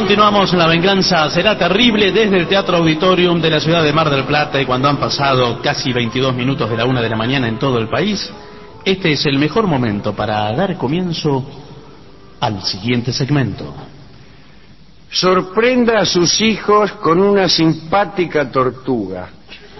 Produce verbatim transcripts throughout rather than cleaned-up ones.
continuamos. La venganza será terrible desde el Teatro Auditorium de la ciudad de Mar del Plata, y cuando han pasado casi veintidós minutos de la una de la mañana en todo el país, este es el mejor momento para dar comienzo al siguiente segmento. Sorprenda a sus hijos con una simpática tortuga.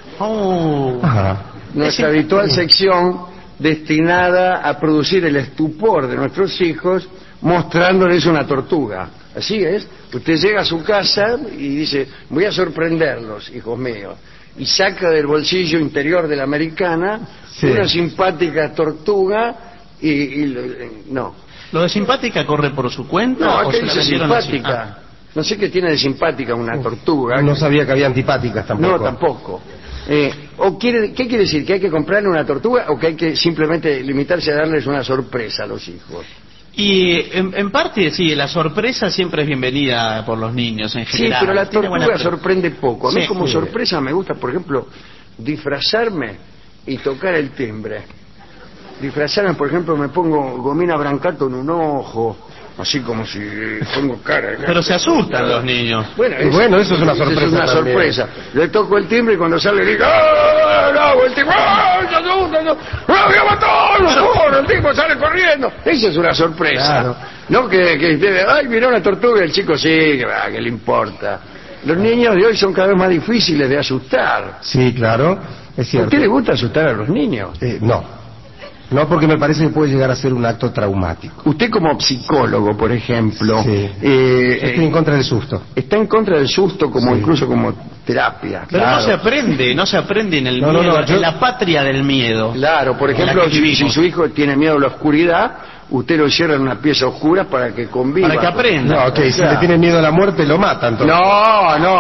Oh. Nuestra habitual sección destinada a producir el estupor de nuestros hijos mostrándoles una tortuga. Así es. Usted llega a su casa y dice: voy a sorprenderlos, hijos míos, y saca del bolsillo interior de la americana sí. una simpática tortuga y, y no. ¿Lo de simpática corre por su cuenta? No, ¿o ¿qué se dice simpática? Ah. No sé qué tiene de simpática una tortuga. No sabía que había antipáticas tampoco. No, tampoco. Eh, o quiere, ¿Qué quiere decir? ¿Que hay que comprarle una tortuga o que hay que simplemente limitarse a darles una sorpresa a los hijos? Y en, en parte sí, la sorpresa siempre es bienvenida por los niños en general. Sí, pero la tortuga sorprende poco. A mí sí, como sí. sorpresa me gusta, por ejemplo, disfrazarme y tocar el timbre. Disfrazarme, por ejemplo, me pongo gomina brancato en un ojo, así como si pongo cara. Pero se asustan los niños. Bueno, es, bueno eso es una sorpresa. Es una sorpresa. Le toco el timbre y cuando sale le digo: ¡ah, no! El tipo, ¡ah, se asusta! ¡No, voy a matar! El tipo sale corriendo. Esa es una sorpresa. Claro. No que, que ay, miró una tortuga y el chico sí, que, ah, que le importa. Los niños de hoy son cada vez más difíciles de asustar. Sí, claro, es cierto. ¿A usted le gusta asustar a los niños? Eh, no. No, porque me parece que puede llegar a ser un acto traumático. Usted como psicólogo, por ejemplo... Sí. Eh, Estoy en contra del susto. Está en contra del susto como sí. incluso como terapia. Pero claro. no se aprende, no se aprende en el no, miedo, no, no, yo... en la patria del miedo. Claro, por ejemplo, si, si su hijo tiene miedo a la oscuridad, usted lo encierra en una pieza oscura para que conviva. Para que aprenda. No, ok, claro. Si le tiene miedo a la muerte, lo matan. Entonces. No, no,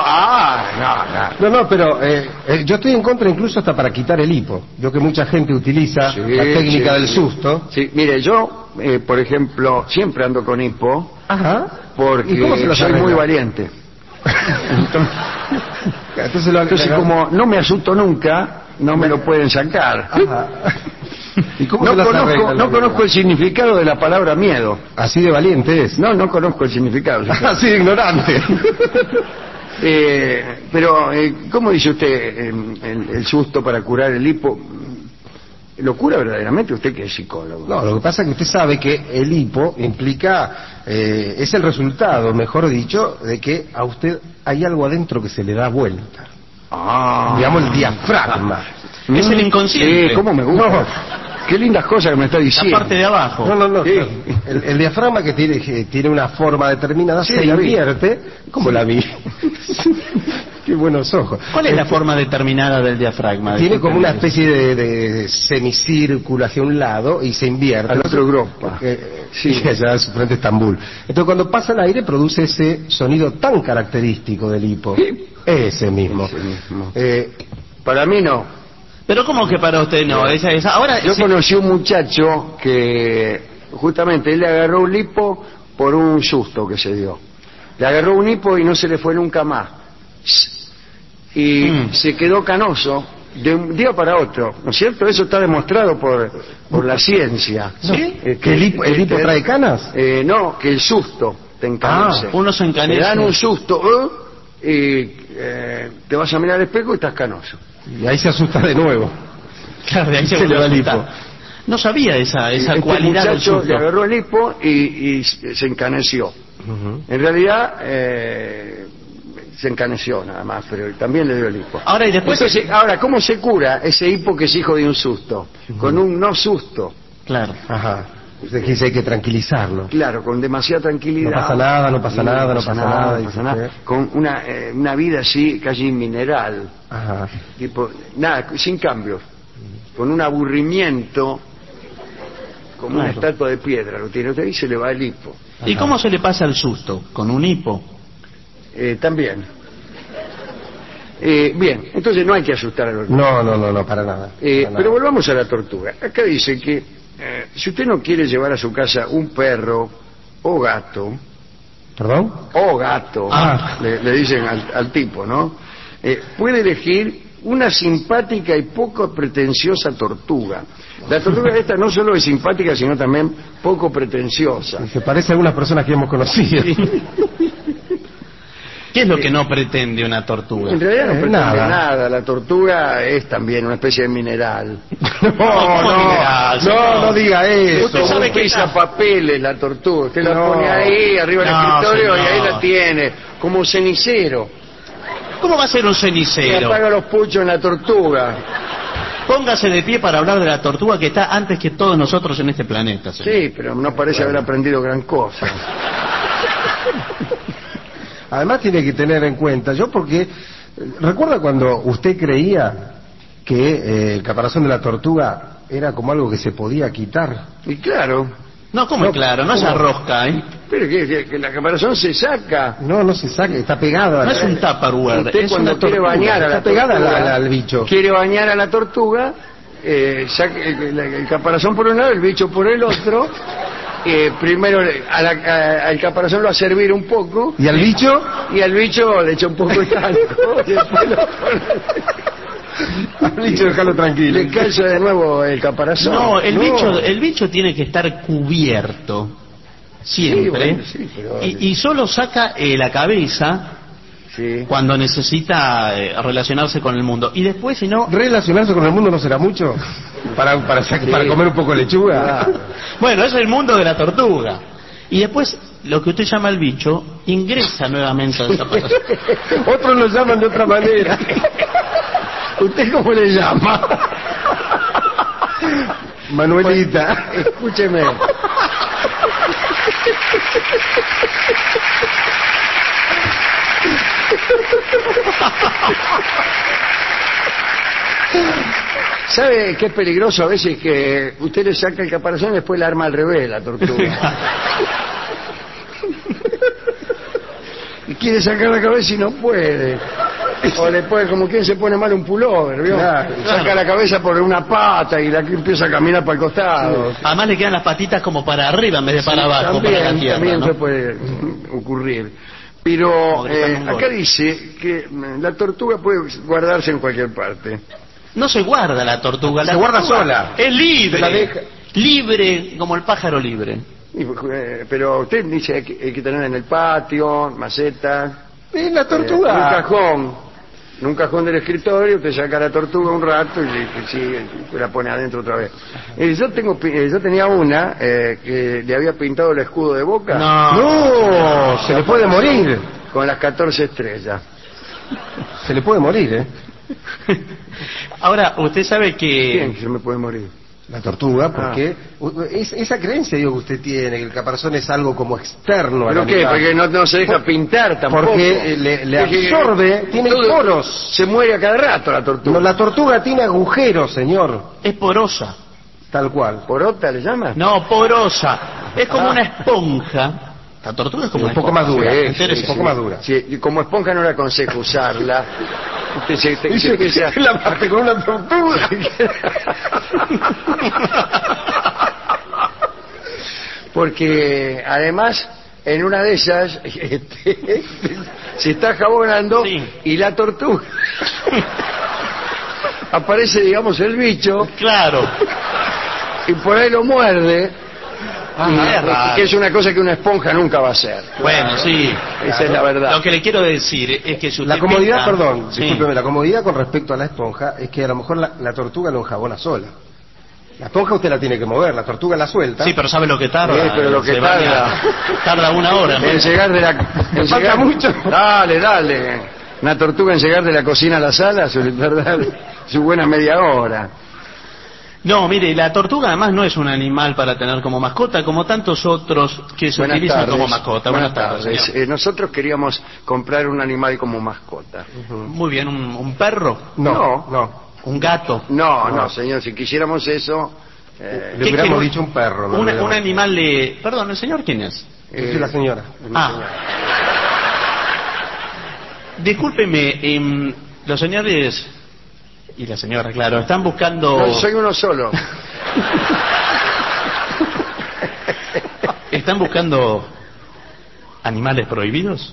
ah, no, no. No, no, pero eh, eh, yo estoy en contra incluso hasta para quitar el hipo. Yo que mucha gente utiliza sí, la técnica sí, del susto. Sí, mire, yo, eh, por ejemplo, siempre ando con hipo. Ajá. Porque ¿Y cómo se lo soy arregla? muy valiente. Entonces, Entonces, lo, entonces como no me asusto nunca, no me lo pueden sacar. Ajá. ¿Y cómo no se las conozco, arregla, no conozco el significado de la palabra miedo. Así de valiente es. No, no conozco el significado. Así de ignorante. eh, pero, eh, ¿cómo dice usted eh, el, el susto para curar el hipo? ¿Lo cura verdaderamente usted que es psicólogo? No, lo que pasa es que usted sabe que el hipo implica, eh, es el resultado, mejor dicho, de que a usted hay algo adentro que se le da vuelta. Ah. Digamos el diafragma. Es el inconsciente. Sí, ¿cómo me gusta? No. Qué lindas cosas que me está diciendo. La parte de abajo. No, no, no. Sí. El, el diafragma que tiene, que tiene una forma determinada sí, se invierte. ¿Cómo sí. la vi? Qué buenos ojos. ¿Cuál es la forma determinada del diafragma? Tiene como una especie de, de semicírculo hacia un lado y se invierte. Al otro Europa. Porque, sí, allá en su frente Estambul. Entonces cuando pasa el aire produce ese sonido tan característico del hipo. ¿Sí? Ese mismo. Ese mismo. Eh, para mí no. Pero ¿cómo que para usted no? Esa, esa, ahora yo sí. conocí un muchacho que justamente él le agarró un hipo por un susto que se dio. Le agarró un hipo y no se le fue nunca más. Y mm. se quedó canoso de un día para otro, ¿no es cierto? Eso está demostrado por, por la ciencia. ¿Sí? Eh, ¿Que el hipo, el hipo trae canas? Eh, no, que el susto te encanece. Ah, uno se encanece. Te dan un susto ¿eh? y eh, te vas a mirar al espejo y estás canoso. Y ahí se asusta de nuevo. Claro, de ahí se, se le va el hipo. No sabía esa, esa este cualidad del muchacho susto. Le agarró el hipo y, y se encaneció. Uh-huh. En realidad eh, se encaneció nada más, pero también le dio el hipo. Ahora y después. Entonces, ahora, ¿cómo se cura ese hipo que es hijo de un susto? Uh-huh. Con un no susto. Claro. Ajá. Usted dice hay que tranquilizarlo. Claro, con demasiada tranquilidad. No pasa nada, no pasa nada, no pasa nada. No pasa nada. Con una, eh, una vida así, casi mineral. Ajá. Tipo, nada, sin cambios. Con un aburrimiento, como claro. una estatua de piedra. Lo tiene usted y se le va el hipo. ¿Y Ajá. cómo se le pasa el susto? ¿Con un hipo? Eh, también. Eh, bien, entonces no hay que asustar a los niños. No, no, no, no, para nada. Eh, para pero nada. volvamos a la tortuga. Acá dice que Eh, si usted no quiere llevar a su casa un perro o gato, ¿perdón? O gato, ah. le, le dicen al, al tipo, ¿no? Eh, puede elegir una simpática y poco pretenciosa tortuga. La tortuga esta no solo es simpática, sino también poco pretenciosa. Se parece a algunas personas que hemos conocido. ¿Qué es lo que no pretende una tortuga? En realidad no Eh, pretende nada. nada. La tortuga es también una especie de mineral. No, no, mineral, no, señor. no diga eso. Usted sabe que pisa está- papeles la tortuga. Usted la No. pone ahí, arriba del No, escritorio, y señor. ahí la tiene, como un cenicero. ¿Cómo va a ser un Se cenicero? apaga los puchos en la tortuga. Póngase de pie para hablar de la tortuga que está antes que todos nosotros en este planeta, señor. Sí, pero no parece haber aprendido gran cosa. Además tiene que tener en cuenta, yo porque, ¿recuerda cuando usted creía que eh, el caparazón de la tortuga era como algo que se podía quitar? Y claro, No, ¿cómo es No, claro? No es ¿cómo? rosca, ¿eh? pero que, que- que la caparazón se saca. No, no se saca, está pegada. No es un Tupperware, Usted es cuando una quiere tortuga. bañar a la Está pegada tortuga, la- la- al bicho. quiere bañar a la tortuga, eh, saca el, el- el caparazón por un lado, el bicho por el otro. Eh, primero le- a la- a- al caparazón lo va a servir un poco ¿Y al bicho? y al bicho le echa un poco de talco y después lo pone- Al bicho dejarlo tranquilo. le calza de nuevo el caparazón. No, el No. bicho, el bicho tiene que estar cubierto siempre Sí, bueno, sí, pero- y, y solo saca eh, la cabeza Sí. cuando necesita eh, relacionarse con el mundo y después si no, ¿Relacionarse con el mundo no será mucho? Para, para, sa- Sí. para comer un poco de lechuga. Claro. bueno, es el mundo de la tortuga y después lo que usted llama el bicho ingresa nuevamente al caparazón. Otros lo llaman de otra manera. ¿Usted cómo le llama? Manuelita. Escúcheme. ¿Sabe qué es peligroso a veces? Que usted le saca el caparazón y después la arma al revés, la tortuga. Y quiere sacar la cabeza y no puede. O le puede, como quien se pone mal un pullover, ¿vio? Claro, Saca claro. la cabeza por una pata y la que empieza a caminar para el costado. Además le quedan las patitas como para arriba en vez de para abajo, También, para la tierra, también ¿no? se puede ocurrir. Pero Como eh, gritando un acá gol. dice que mm, la tortuga puede guardarse en cualquier parte. No se guarda la tortuga, la Se guarda tortuga sola. Es libre. Se la deja. Libre como el pájaro libre. Y, eh, pero usted dice que hay que tener en el patio, maceta, Es la eh, en un tortuga. cajón, en un cajón del escritorio, usted saca la tortuga un rato y, y sigue, y la pone adentro otra vez. Eh, yo tengo, pi- eh, yo tenía una eh, que le había pintado el escudo de Boca No, se le puede morir. con las catorce estrellas. Se le puede morir, ¿eh? Ahora, usted sabe ¿Quién que... que se me puede morir? La tortuga, porque Ah. u- es, esa creencia digo que usted tiene, que el caparazón es algo como externo. ¿Pero al qué? animal. Porque no, no se deja pintar tampoco. Porque eh, le, le Es que- absorbe, tiene todo- poros. Se muere a cada rato la tortuga. No, la tortuga tiene agujeros, señor. Es porosa. Tal cual. ¿Porota le llama? No, porosa. Es como Ah. una esponja. La tortuga es como Un una poco esponja. más dura. Sí, Entera sí, es un poco más dura. Sí, y como esponja no le aconsejo usarla. Usted se, se- se Dice que empieza- se la parte con una tortuga. Porque además, en una de esas, este, se está jabonando Sí. y la tortuga. Aparece, digamos, el bicho Claro. y por ahí lo muerde. Ah, y- es raro. que es una cosa que una esponja nunca va a hacer. Bueno, sí. Esa es la verdad. Lo que le quiero decir es que si usted La comodidad, pinta- perdón, Sí. discúlpeme, la comodidad con respecto a la esponja es que a lo mejor la, la tortuga lo enjabona sola. La esponja usted la tiene que mover, la tortuga la suelta. Sí, pero ¿sabe lo que tarda? Sí, pero lo que Se baña- tarda. Tarda una hora. En llegar de la... en falta llegar- mucho. Dale, dale. Una tortuga en llegar de la cocina a la sala suele tardar su buena media hora. No, mire, la tortuga además no es un animal para tener como mascota, como tantos otros que se Buenas utilizan tardes. como mascota. Buenas, tardes, señor. Eh, nosotros queríamos comprar un animal como mascota. Muy bien, un, un perro, No, No. no. un gato. No, No. no, señor, si quisiéramos eso... eh, Le ¿Qué hubiéramos quiere? dicho un perro. no Un, le un hubiéramos- animal de... Perdón, ¿el señor quién es? Yo soy la señora. Ah. Discúlpeme, em, los señores y la señora, claro, están buscando... no, soy uno solo. ¿Están buscando animales prohibidos?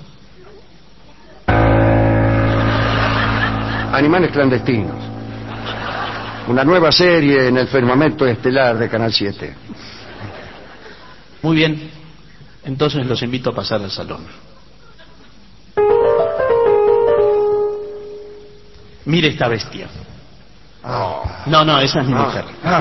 Animales clandestinos. Una nueva serie en el firmamento estelar de Canal siete. Muy bien, entonces los invito a pasar al salón. Mire esta bestia. Ah. No, no, esa es mi Ah. mujer. Ah.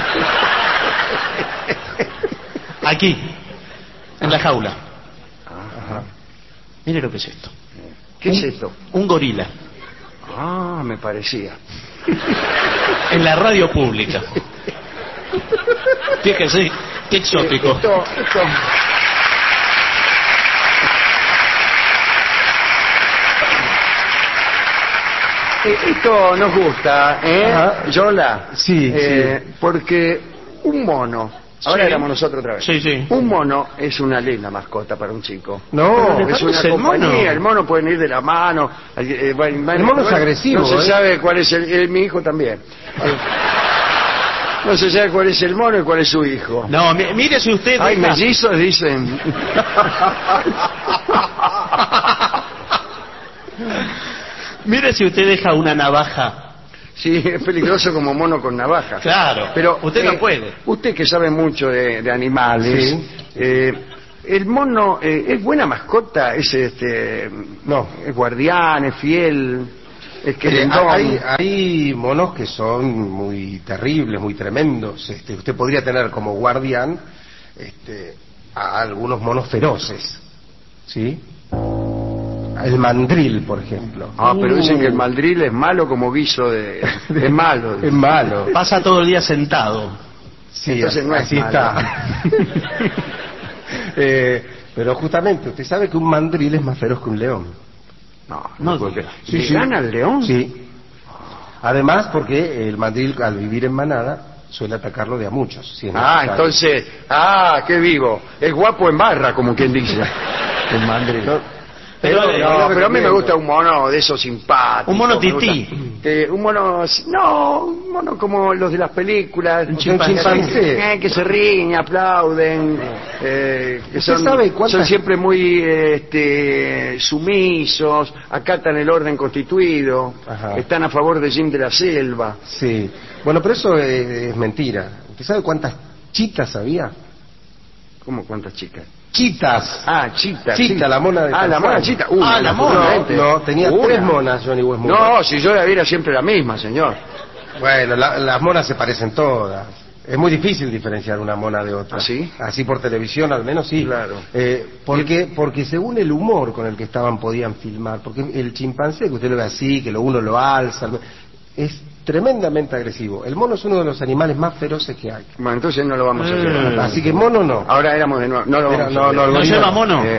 Aquí, en la jaula. Ajá. Mire lo que es esto. ¿Qué es esto? Un gorila. Ah, me parecía. En la radio pública. Fíjese, qué exótico. Esto, esto... Eh, Esto nos gusta, ¿eh? Ajá. Yola. Sí, Eh, porque un mono, ahora Sí. éramos nosotros otra vez. Sí, sí. Un mono es una linda mascota para un chico. No, Pero Es una parece el compañía, mono? el mono puede ir de la mano. eh, eh, va- El mono es agresivo, No se ¿eh? sabe cuál es el, eh, mi hijo también. Eh, no se sabe cuál es el mono y cuál es su hijo. No, mi- mire si usted Hay deja- mellizos, dicen. Mire si usted deja una navaja. Sí, es peligroso como mono con navaja. Claro, Pero usted eh, no puede. Usted que sabe mucho de, de animales, Sí. eh, el mono eh, es buena mascota, es este, No. es guardián, es fiel, es Eh, querendón. hay, hay monos que son muy terribles, muy tremendos. Este, usted podría tener como guardián este, a algunos monos feroces, ¿sí? El mandril, por ejemplo. Ah, pero dicen Uh. que el mandril es malo como guiso de, es malo. Es malo. Pasa todo el día sentado. Sí, Entonces no es así malo. está. Eh, pero justamente, usted sabe que un mandril es más feroz que un león. No, No no, porque diga. ¿le gana al león? Sí. Además, porque el mandril, al vivir en manada, suele atacarlo de a muchos. si es Ah, necesario. entonces, ah, qué vivo. Es guapo en barra, como quien dice. El mandril. No, Pero, No, eh, no, pero a mí me recomiendo. gusta un mono de esos simpáticos. Un mono me gusta. tití. Eh, un mono, no, un mono como los de las películas. Un Que- chimpancé. eh, que se ríen, aplauden, eh, que ¿Usted son, sabe cuántas- son siempre muy eh, este, sumisos, acatan el orden constituido, Ajá. están a favor de Jim de la Selva. Sí. Bueno, pero eso es, es mentira. ¿Usted sabe cuántas chitas había? ¿Cómo cuántas chicas? Chitas. Ah, Chita. Chita, sí. la mona de Ah, la Tarzán. mona Chita. Una, Ah, la mona. naturalmente. No, tenía Una. tres monas Johnny Westmore. No, si yo la viera siempre la misma, señor. Bueno, la- las monas se parecen todas. Es muy difícil diferenciar una mona de otra. ¿Ah, sí? Así por televisión, al menos sí. Claro. Eh, porque, porque según el humor con el que estaban podían filmar. Porque el chimpancé, que usted lo ve así, que lo uno lo alza, es tremendamente agresivo. El mono es uno de los animales más feroces que hay. Bueno, entonces no lo vamos a hacer. Eh. Así que mono no. Ahora éramos de nuevo. No lo Era- vamos no, a hacer. no, el ¿No gorila lleva no. mono? Eh,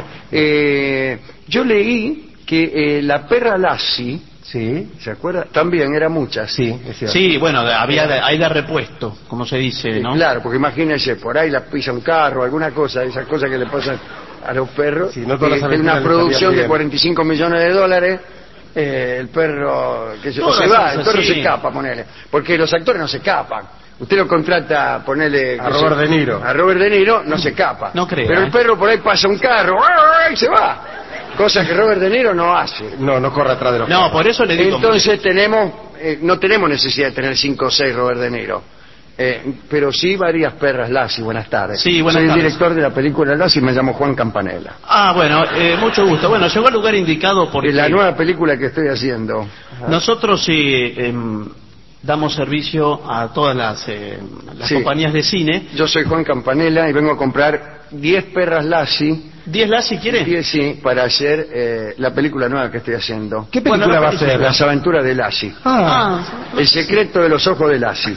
eh, yo leí que eh, la perra Lassie, Sí, ¿se acuerda? También era muchas. sí, es cierto. Sí, bueno, de- había de- hay de repuesto, como se dice, Eh, ¿no? Claro, porque imagínense, por ahí la pisa un carro, alguna cosa, esas cosas que le pasan a los perros. Sí, no todas las Eh, en aventuras una les producción salían de bien. cuarenta y cinco millones de dólares, eh, el perro que se, o Todas se va, esas, el perro sí. se escapa, ponele. Porque los actores no se escapan. Usted lo contrata, ponele... A qué sé- Robert De Niro. A Robert De Niro, no se escapa. No crea, Pero el ¿eh? perro por ahí pasa un carro, y se va. Cosa que Robert De Niro no hace. No, no corre atrás de los No, perros. por eso le digo. Entonces tenemos, eh, no tenemos necesidad de tener cinco o seis Robert De Niro. Eh, pero sí varias perras Lassie, buenas tardes. Sí, buenas Soy tardes. el director de la película Lassie y me llamo Juan Campanella. Ah, bueno, eh, mucho gusto. Bueno, llegó al lugar indicado porque Es la nueva película que estoy haciendo. nosotros sí em, damos servicio a todas las, eh, las Sí. compañías de cine. Yo soy Juan Campanella y vengo a comprar diez perras Lassie, ¿diez las si quiere? diez sí, para hacer eh, la película nueva que estoy haciendo. ¿Qué Bueno, película la va a película. ser? Las aventuras de Lassie. Ah, Ah, El secreto de los ojos de Lassie.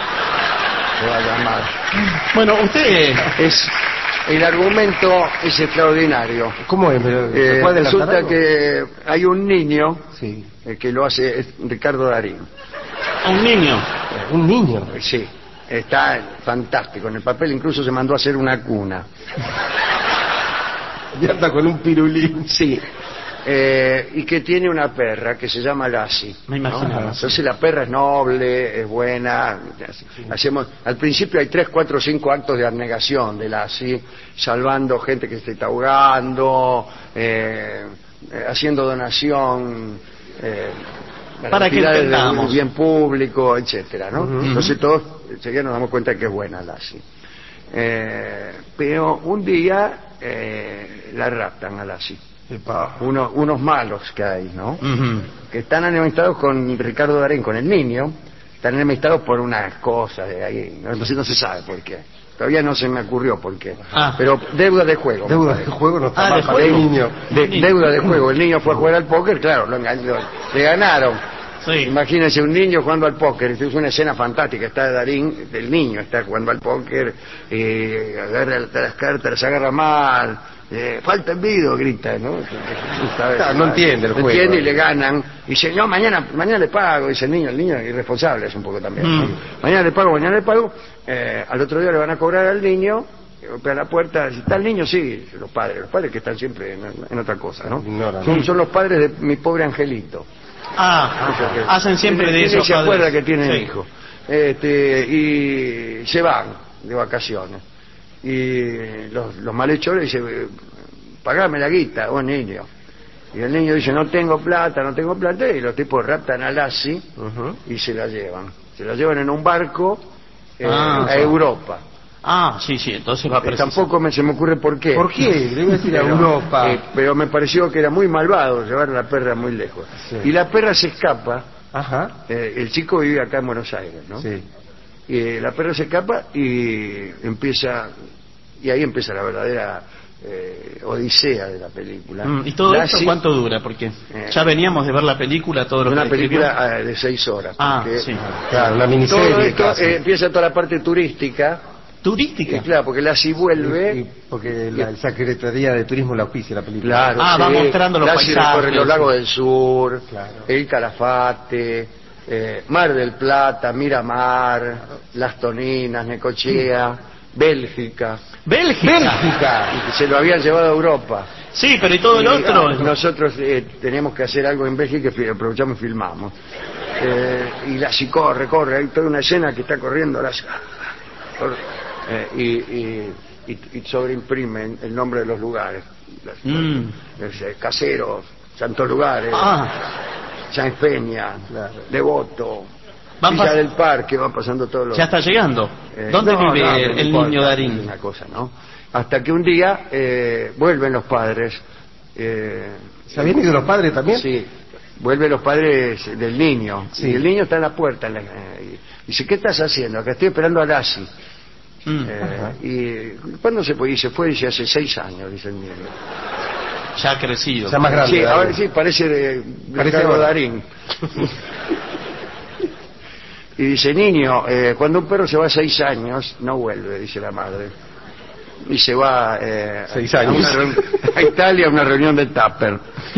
Se va a llamar. bueno, usted... Es, el argumento es extraordinario. ¿cómo es? ¿Me- me Eh, puede adelantar resulta algo? que hay un niño Sí. eh, que lo hace es Ricardo Darín. A un niño. Un niño. Eh, Sí, está fantástico. En el papel incluso se mandó a hacer una cuna. Y anda con un pirulín. Sí. Eh, y que tiene una perra que se llama Lassie. Me imaginaba, ¿no? sí. Entonces la perra es noble, es buena. Hacemos, al principio hay tres, cuatro, cinco actos de abnegación de Lassie, salvando gente que se está ahogando, eh, eh, haciendo donación. Eh, Para que entidades de entendamos. bien público, etcétera, ¿no? Ujú. Entonces todos enseguida nos damos cuenta que es buena Lassie. Eh, pero un día eh, la raptan a Lassie. Epa. Uno, unos malos que hay, ¿no? Ujú. Que están enemistados con Ricardo Darín, con el niño, están enemistados por unas cosas de ahí, no, no, se, no se sabe por qué. Todavía no se me ocurrió por qué. Ah. Pero deuda de juego. Deuda de juego no está Ah, mal de para el juego. niño. De- deuda de juego. El niño fue a jugar al póker, claro, lo engañó, le ganaron. Sí. Imagínense un niño jugando al póker, esto es una escena fantástica, está Darín, el niño está jugando al póker, eh, agarra las cartas, las agarra mal, eh, falta envido, grita, ¿no? Claro, no entiende el No juego. entiende y le ganan, y dice, no, mañana mañana le pago, dice el niño, el niño es irresponsable es un poco también. Mm. ¿no? Mañana le pago, mañana le pago, eh, al otro día le van a cobrar al niño, golpea la puerta, dice, ¿está el niño? Sí, los padres, los padres que están siempre en, en otra cosa, ¿no? Ignoran. Son, son los padres de mi pobre angelito. Ah, hacen siempre de ¿Quién eso. se acuerda que tienen Sí. hijos? Este, y se van de vacaciones. Y los, los malhechores dicen, pagame la guita, vos niño. Y el niño dice, no tengo plata, no tengo plata, y los tipos raptan a Lassie Ujú. y se la llevan. Se la llevan en un barco eh, Ah. a Europa. Ah, sí, sí, entonces va a Eh, precisar. tampoco me, se me ocurre por qué. ¿Por qué? Debe decir a Pero, Europa. eh, pero me pareció que era muy malvado llevar a la perra muy lejos. Sí. Y la perra se escapa. Ajá. Eh, el chico vive acá en Buenos Aires, ¿no? Sí. Y eh, la perra se escapa y empieza, y ahí empieza la verdadera eh, odisea de la película. Mm, ¿Y todo Lassie, esto cuánto dura? Porque Eh, ya veníamos de ver la película, todo lo una que describió. película eh, de seis horas. Ah, porque sí. Claro, una Todo miniserie esto casi. eh, empieza toda la parte turística, Turística. y claro, porque Lassie vuelve. Y- y porque la, la Secretaría de Turismo la auspicia la película. Claro, Ah, va mostrando los Lassie paisajes. recorre los lagos del sur, Claro. el Calafate, eh, Mar del Plata, Miramar, Las Toninas, Necochea, Bélgica. Bélgica. Bélgica. Y se lo habían llevado a Europa. Sí, pero ¿y todo el Y, otro? ah, nosotros eh, teníamos que hacer algo en Bélgica y aprovechamos y filmamos. Eh, y Lassie corre, corre, hay toda una escena que está corriendo Lassie. Corre, eh, y, y, y, y sobreimprimen el nombre de los lugares. Mm. Es, eh, Caseros, Santos Lugares, Ah, Sáenz Peña, Claro. Devoto, Van Villa pas- del Parque, van pasando todos los... ya está llegando. Eh, ¿Dónde no, vive no, no el importa, niño es Darín? una cosa, ¿no? Hasta que un día eh, vuelven los padres. Eh, ¿Se habían ido los padres también? Sí, vuelven los padres del niño. Sí. Y el niño está en la puerta. En la- eh, y dice, ¿qué estás haciendo? Acá estoy esperando a Lassie. Mm, Eh, y ¿cuándo se fue? Y se fue, dice, hace seis años, dice el niño. ya ha crecido. Ya más grande. Sí, Darín. ahora sí, parece de Parece Ricardo ahora. Darín. Y dice, niño, eh, cuando un perro se va a seis años, no vuelve, dice la madre. Y se va eh, Seis a, años. una reun- a Italia a una reunión de Tupper.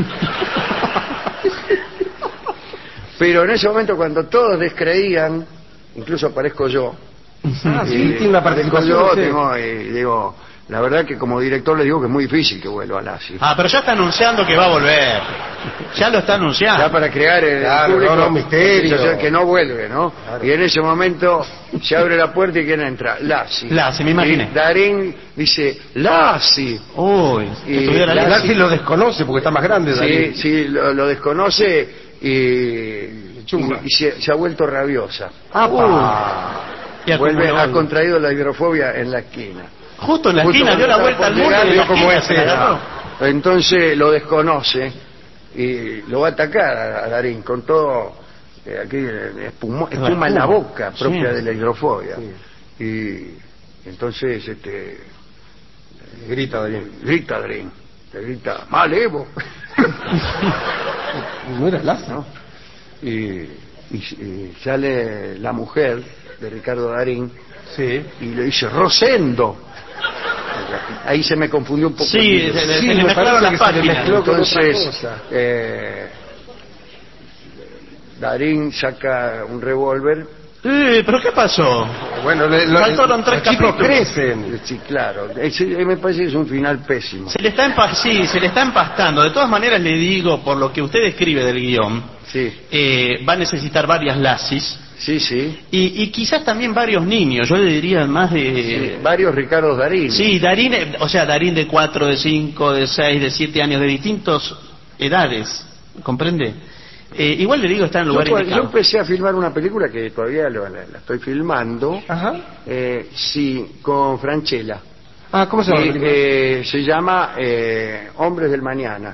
Pero en ese momento, cuando todos descreían, incluso aparezco yo. Ah, sí, y tiene una aparezco participación. yo, sí. tengo, y digo, la verdad que como director le digo que es muy difícil que vuelva a Lassie. Ah, pero ya está anunciando que va a volver. Ya lo está Ya anunciando. para crear el Claro, público no, no, misterio. sensación que no vuelve, ¿no? Claro. Y en ese momento se abre la puerta y ¿quién entra? Lassie. Lassie, me imaginé. Y Darín dice, Lassie. Uy, Y estuviera la- Lassie. Lassie lo desconoce porque está más grande. Sí, Darín. sí, lo, lo desconoce y, Chumba. y- y se, se ha vuelto rabiosa. ¡Apa! Y Vuelve, acumuló ha algo. contraído la hidrofobia en la esquina. Justo en la Justo esquina, dio la cuando vuelta está al por mundo llegar, y en vio la cómo esquina es se la ella. agarró. Entonces lo desconoce y lo va a atacar a, a Darín con todo eh, aquí eh, espumo- La espuma en la espuma. boca propia Sí. de la hidrofobia. Y entonces este Grita Darín. grita Darín, le grita, mal Evo. ¿No era Lassie? ¿No? Y, y- y sale la mujer de Ricardo Darín Sí. y le dice, Rosendo. Ahí se me confundió un poco. Sí, el se, libro. le- Sí, se le me mezclaron parece las que se le páginas. mezcló con otra Entonces, cosa. eh, Darín saca un revólver. Eh, ¿Pero qué pasó? Bueno, le- lo- Faltaron tres los chicos capítulos. crecen. Sí, claro. Ese, me parece que es un final pésimo. Se le está empa- sí, se le está empastando. De todas maneras le digo, por lo que usted escribe del guión, Sí, eh, va a necesitar varias Lassies sí, sí. y, y quizás también varios niños. Yo le diría más Sí, de... varios Ricardo Darín. Sí, Darín, eh, o sea, Darín de cuatro, de cinco, de seis, de siete años, de distintas edades, ¿comprende? Eh, igual le digo, está en Yo, lugar cua- yo indicado. empecé a filmar una película que todavía lo- la, la estoy filmando. Ajá. Eh, sí, con Franchella. Ah, ¿cómo se llama? Y, la película? eh, se llama eh, Hombres del Mañana.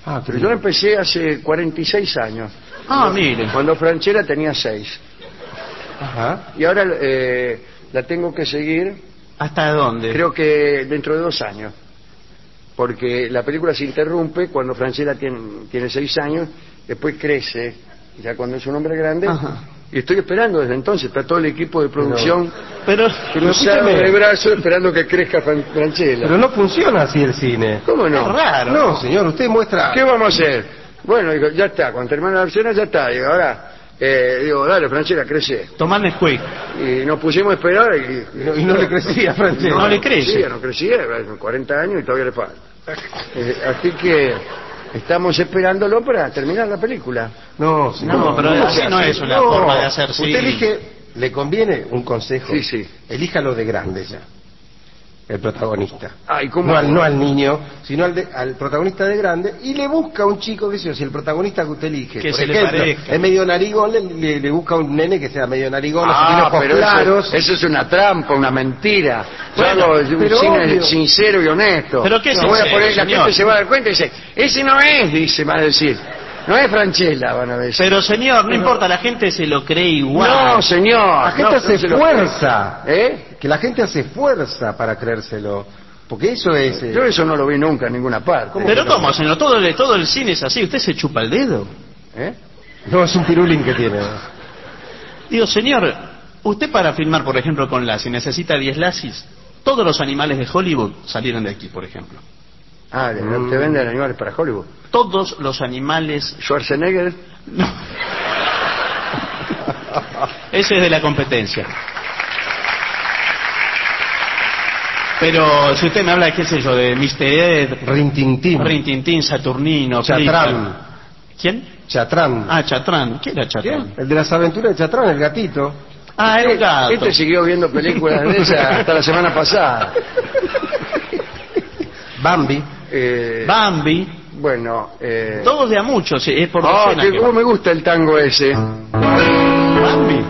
Ah, Pero yo empecé hace cuarenta y seis años. Ah, mire. Cuando Franchella tenía seis. Ajá. Y ahora eh, la tengo que seguir, ¿Hasta dónde? creo que dentro de dos años. Porque la película se interrumpe cuando Franchella tiene, tiene seis años, después crece, ya cuando es un hombre grande. Ajá. Y estoy esperando desde entonces, está todo el equipo de producción Pero, cruzado escúcheme. de brazos esperando que crezca Fran- Franchella. Pero no funciona así el cine. ¿Cómo no? es raro. No, señor, usted muestra... ¿Qué vamos a hacer? Bueno, digo, ya está, cuando termina la escena ya está. Digo, ahora, eh, digo, dale, Franchella, crece. Tomá Nesquik. Y nos pusimos a esperar y, Y no, y no le crecía, Franchella. No le crece. crecía, no crecía, cuarenta años y todavía le falta. Eh, así que estamos esperándolo para terminar la película. No, señor. No, pero así no es una forma de hacer Usted cine. elige, le conviene un consejo. Sí, sí. Elíjalo de grande ya. El protagonista. Ay, ¿cómo? No al, no al niño, sino al, de- al protagonista de grande, y le busca un chico, que sé, si el protagonista que usted elige, Que por se le ejemplo, parezca. es medio narigón, le, le- le busca un nene que sea medio narigón, así tiene Ah, ojos pero claros. eso, eso es una trampa, una mentira. Yo Bueno, hago un pero cine obvio. sincero y honesto. ¿Pero qué es No voy a sincero, poner, la señor? gente se va a dar cuenta y dice, ese no es, dice, van a decir. No es Franchella, van a decir. Pero señor, no importa, la gente se lo cree igual. No, señor. La gente no, hace no se lo fuerza. cree. ¿Eh? Que la gente hace fuerza para creérselo. Porque eso es... eh, Yo eso no lo vi nunca en ninguna parte. Pero ¿cómo, señor? Todo el, todo el cine es así. ¿Usted se chupa el dedo? ¿Eh? No, es un pirulín que tiene. Digo, señor, usted para filmar, por ejemplo, con Lassie, necesita diez Lassies. Todos los animales de Hollywood salieron de aquí, por ejemplo. Ah, Mm. ¿te venden animales para Hollywood? Todos los animales... Schwarzenegger. No. Ese es de la competencia. Pero si usted me habla de, qué sé yo, de mister Ed, Rintintín. Rintintín, Saturnino, Chatrán. Flipper. ¿Quién? Chatrán. Ah, Chatrán. ¿Quién era Chatrán? El de las aventuras de Chatrán, el gatito. Ah, era un gato. Este siguió viendo películas de esas hasta la semana pasada. Bambi. Eh, Bambi. bueno, eh... Todos de a muchos, es por Ah, docena que que cómo va. me gusta el tango ese. Bambi.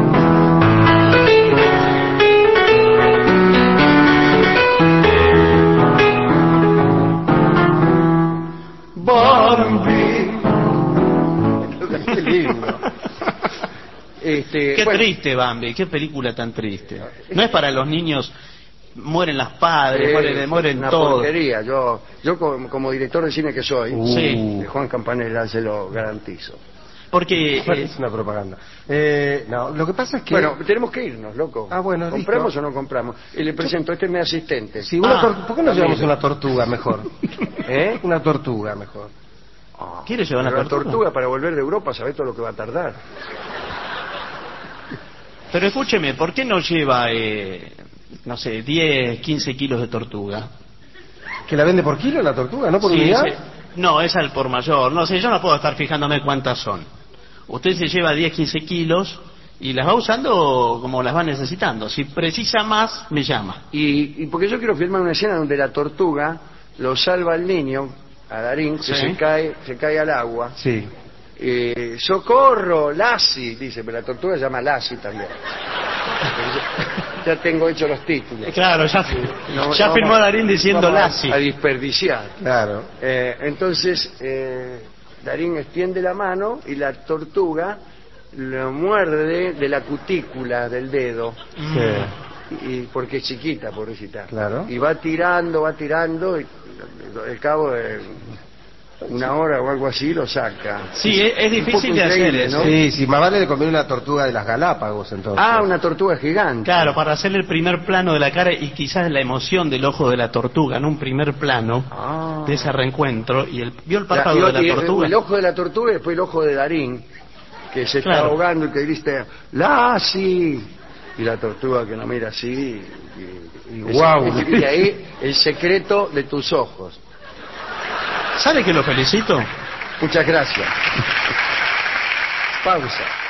Bambi. Qué lindo. Este, Qué bueno, triste, Bambi, qué película tan triste. No es para los niños, mueren las padres, eh, mueren, mueren una todos. porquería. Yo, yo como, como director de cine que soy, Uh. Sí. de Juan Campanella, se lo garantizo. Porque eh, Es una propaganda. Eh, no, lo que pasa es que... Bueno, tenemos que irnos, loco. Ah, bueno, ¿compramos listo. o no compramos? Y le presento, este es mi asistente. Sí, una Ah, tor- ¿por qué no también. llevamos una tortuga mejor? ¿Eh? Una tortuga mejor. Ah, ¿Quiere llevar una pero la tortuga? tortuga para volver de Europa, ¿sabés todo lo que va a tardar? Pero escúcheme, ¿por qué no lleva, eh, no sé, diez, quince kilos de tortuga? ¿Que la vende por kilo la tortuga, no por Sí, unidad? sí. No, es al por mayor. No sé, yo no puedo estar fijándome cuántas son. Usted se lleva diez, quince kilos y las va usando como las va necesitando. Si precisa más, me llama. Y, y porque yo quiero filmar una escena donde la tortuga lo salva al niño, a Darín, que Sí. se cae, se cae al agua. Sí. Eh, ¡socorro! Lassie, dice, pero la tortuga se llama Lassie también. Ya tengo hecho los títulos. Claro, ya, No, ya no, filmó vamos- Darín diciendo vamos a- Lassie. A desperdiciar. Claro. Eh, entonces, eh, Darín extiende la mano y la tortuga lo muerde de la cutícula del dedo, Sí. y, porque es chiquita, pobrecita. Claro. Y va tirando, va tirando, y al cabo de una hora o algo así lo saca. Sí, es, es Un difícil poco de hacer increíble, eso. ¿no? Sí, sí, más vale le conviene una tortuga de las Galápagos, entonces. Ah, una tortuga gigante. Claro, para hacer el primer plano de la cara y quizás la emoción del ojo de la tortuga, ¿no? Un primer plano Ah. de ese reencuentro. Y el, ¿vio el Ya, párpado y- de la y- tortuga? El ojo de la tortuga y después el ojo de Darín, que se está Claro. ahogando y que grita, ¡Lassie! Y la tortuga que no mira así. Y, Y guau. ese- y ahí el secreto de tus ojos. ¿Sabe que lo felicito? Muchas gracias. Pausa.